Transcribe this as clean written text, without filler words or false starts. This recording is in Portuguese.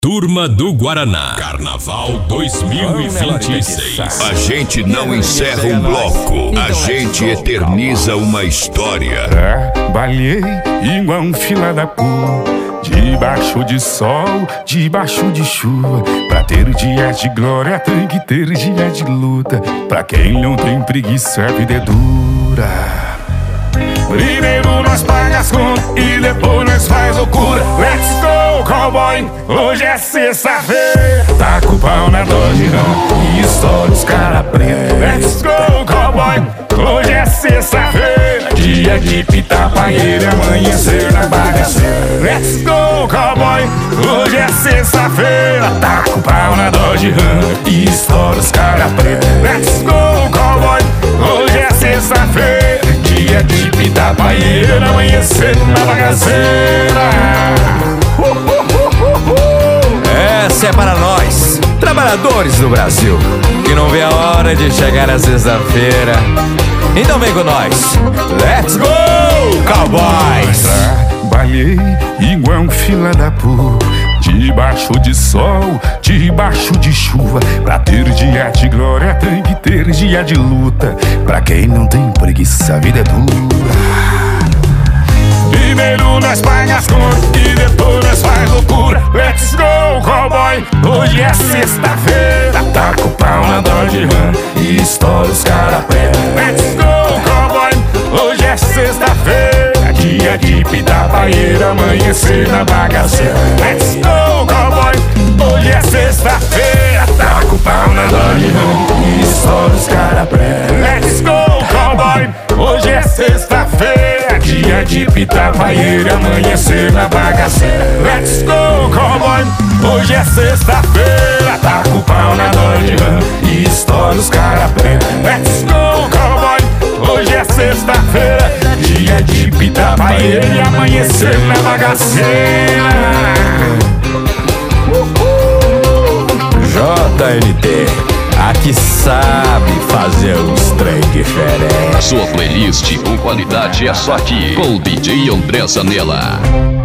Turma do Guaraná, Carnaval 2026. A gente não encerra um bloco, a gente eterniza uma história. Trabalhei igual um fila da puta, debaixo de sol, debaixo de chuva. Pra ter dias de glória tem que ter dias de luta. Pra quem não tem preguiça a vida é dura. Primeiro nós paga as contas e depois nós faz loucura. Let's go, cowboy, hoje é sexta-feira. Taca o pau na Dodge Ram e estoura os cara preto. Let's go, cowboy, hoje é sexta-feira. Dia de pitar paeira e amanhecer na bagaceira. Let's go, cowboy, hoje é sexta-feira. Taca o pau na Dodge Ram e estoura os cara preto. Let's go, cowboy, hoje é sexta-feira. Dia de pitar paeira, amanhecer na bagaceira. Essa é para nós, trabalhadores do Brasil, que não vê a hora de chegar a sexta-feira. Então vem com nós, let's go, cowboys! Trabalhei igual um fila da puta, debaixo de sol, debaixo de chuva. Pra ter dia de glória tem que ter dia de luta. Pra quem não tem preguiça a vida é dura. Primeiro nós paga as contas e depois nós faz loucura. Let's go, cowboy, hoje é sexta-feira. Taca o pau na Dodge Ram e estoura os cara preto. Let's go, cowboy, hoje é sexta-feira. Dia de pitar paeira, amanhecer na bagaceira. Let's go, cowboy, hoje é sexta-feira. Taca o pau na Dodge Ram e estoura os cara preto. Let's go, cowboy, hoje é sexta-feira. Dia de pitar paeira, amanhecer na bagaceira. Let's go, cowboy, hoje é sexta-feira. Taca o pau na Dodge Ram e estoura os cara preto. Let's go, cowboy, hoje é sexta-feira. Dia de pitar paeira e amanhecer na bagaceira. JNT, aqui sabe fazer uns trem diferentes. Sua playlist com qualidade é só aqui, com o DJ André Zanella.